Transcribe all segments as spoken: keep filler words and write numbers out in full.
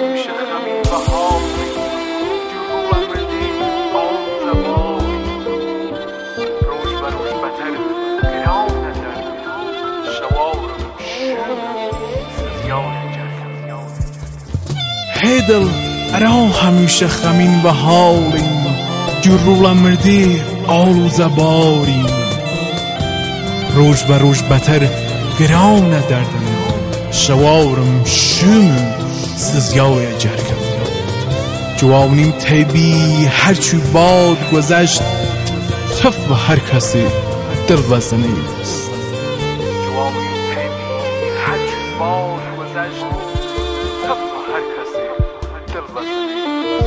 همیشه خمین بهاری جروب امردی آن زباری روش و روش بتر گرام ندر شوارم شم سزیار جرم هیدل ارا همیشه خمین بهاریم جروب امردی آن زباری روش و روش بتر گرام ندردم شوارم شم سزیای جرگم جوانیم تیبی هرچی باد گذشت تف و هر کسی دل وزنی است جوانیم تیبی هرچی باد گذشت تف و هر کسی دل وزنی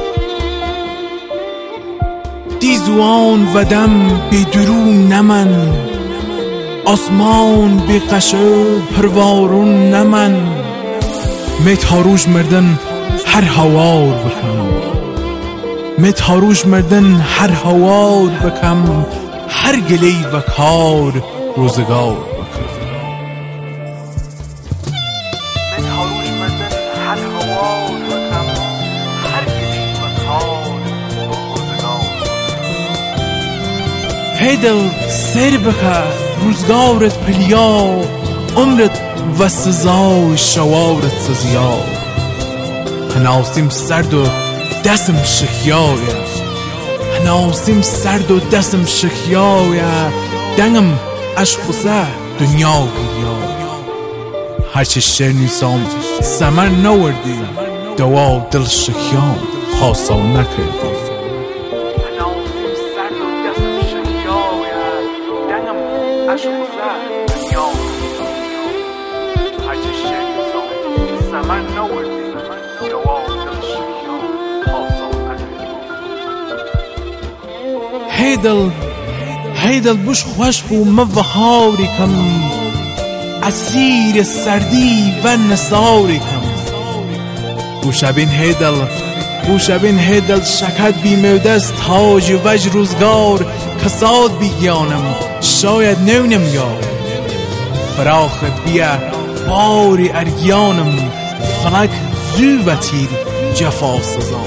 دیزوان و دم بی درون نمن آسمان بی قشه پروارون نمن متاروش مردن هر هوار بکم متاروش مردن هر هوار بکم هر گلی و کار روزگار بکم متاروش مردن هر هوار بکم هر گلی و کار روزگار هیدل سیر بکه روزگارت پلیا عمرت و سزای شوارت سزیا هناسیم سرد و دستم شکیایه هناسیم سرد و دستم شکیایه دنگم عشق دنیا گریا هرچه شعر نیسام سمر نوردی دوا دل شکیام حاصل نکردی عشق و زهر دنیا هرچه شنیزم سمر نوردی دوام دل شکیام حاصل نکردی هیدل هیدل بوش خوش بو موهاری کم اسیر سردی و نساری کم بوشبین هیدل بوشبین هیدل شکد بی مودست تاج و وج روزگار کساد بیگیانم شاید نونم یا فراخت بیا باری ارگیانم فلک زو و تیر جفا سزا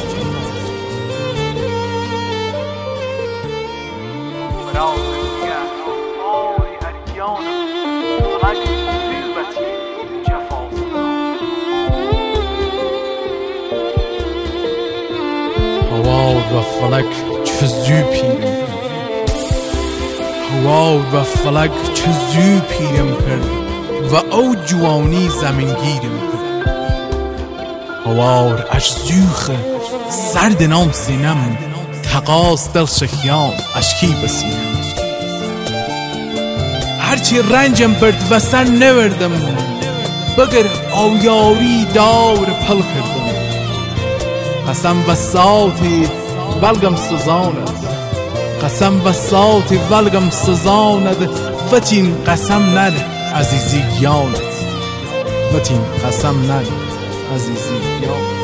فراخت بیا باری ارگیانم فلک زو و تیر جفا سزا هوا و فلک چه زو پیرم هوا و فلک چه زو پیرم کرد و او جوانی زمین گیرم کرد هوار اش زوخ سرد نام سینم تقاس دل شکیام اشکی بسینم هرچی رنجم برد و سر نوردم بگر آویاری دار پل کردم قسم و ساتی بلگم سزاند قسم و ساتی ولگم سزاند وطین قسم نده عزیزی گیانت وطین قسم نده عزیزی گیانت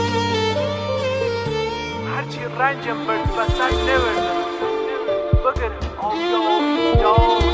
هرچی رنجم برد و سر نوردم بگر آویاری دار